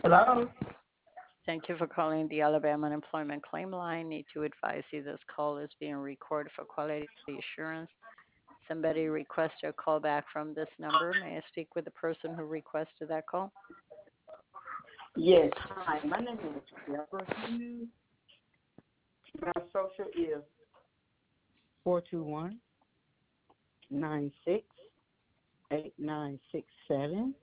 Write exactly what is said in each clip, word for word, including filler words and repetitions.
Hello? Thank you for calling the Alabama Unemployment Claim Line. Need to advise you this call is being recorded for quality assurance. Somebody requested a call back from this number. May I speak with the person who requested that call? Yes, hi. My name is Deborah Hughes. My social is four two one nine six eight nine six seven.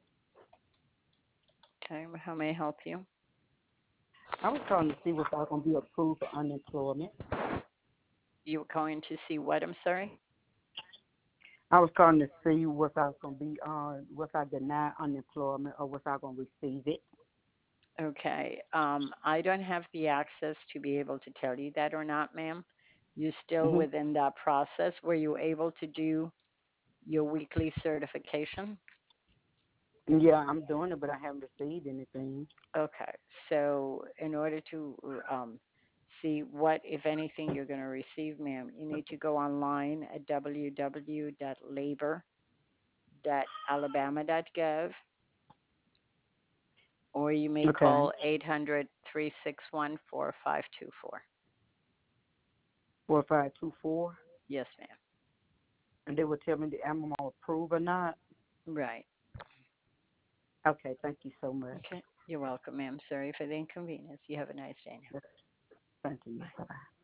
Okay, how may I help you? I was trying to see if I was going to be approved for unemployment. You were calling to see what? I'm sorry. I was trying to see was I was going to be on, was I denied unemployment or was I going to receive it? Okay. Um, I don't have the access to be able to tell you that or not, ma'am. You're still hmm within that process. Were you able to do your weekly certification? Yeah, I'm doing it, but I haven't received anything. Okay. So in order to um, see what, if anything, you're going to receive, ma'am, you need to go online at w w w dot labor dot alabama dot gov, or you may Okay. call eight hundred, three six one, four five two four. four five two four. Yes, ma'am. And they will tell me the am I approved or not. Right. Okay, thank you so much. Okay. You're welcome, ma'am. Sorry for the inconvenience. You have a nice day now. Thank you. Bye. Bye-bye.